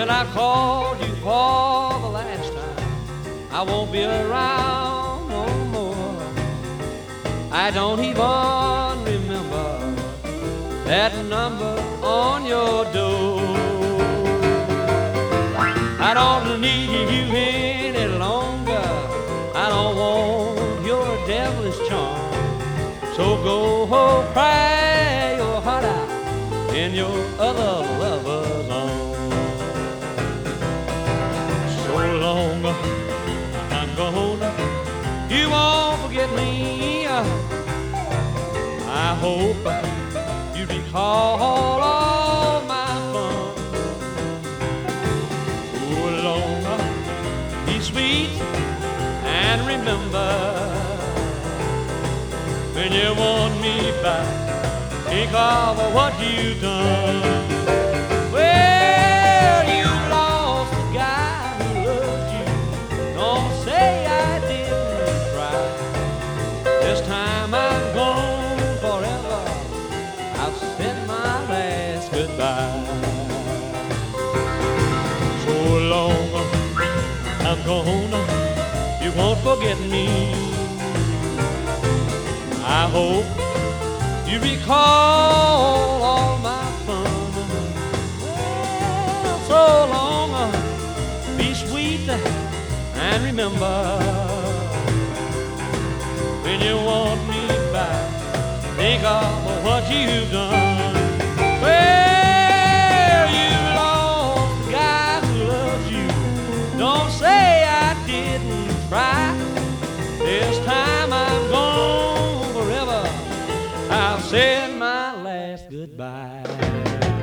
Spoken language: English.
Well, I called you for the last time. I won't be around no more. I don't even remember that number on your door. I don't need you any longer. I don't want your devilish charm. So go cry your heart out in your other lover's arms. So long I'm gone, you won't forget me. I hope you recall all my fun. Oh, long, be sweet and remember, when you want me back, think of what you've done. Well, you lost the guy who loved you. Don't say I didn't try. This time I'm gone forever. I've said my last goodbye. So long I'm gone, you won't forget me. I hope you recall all my fun. Well, so long, be sweet and remember, when you want me back, think of what you've done. Well, you lost the guy who loves you. Don't say I didn't try. This time I'm gone forever. I've said my last goodbye.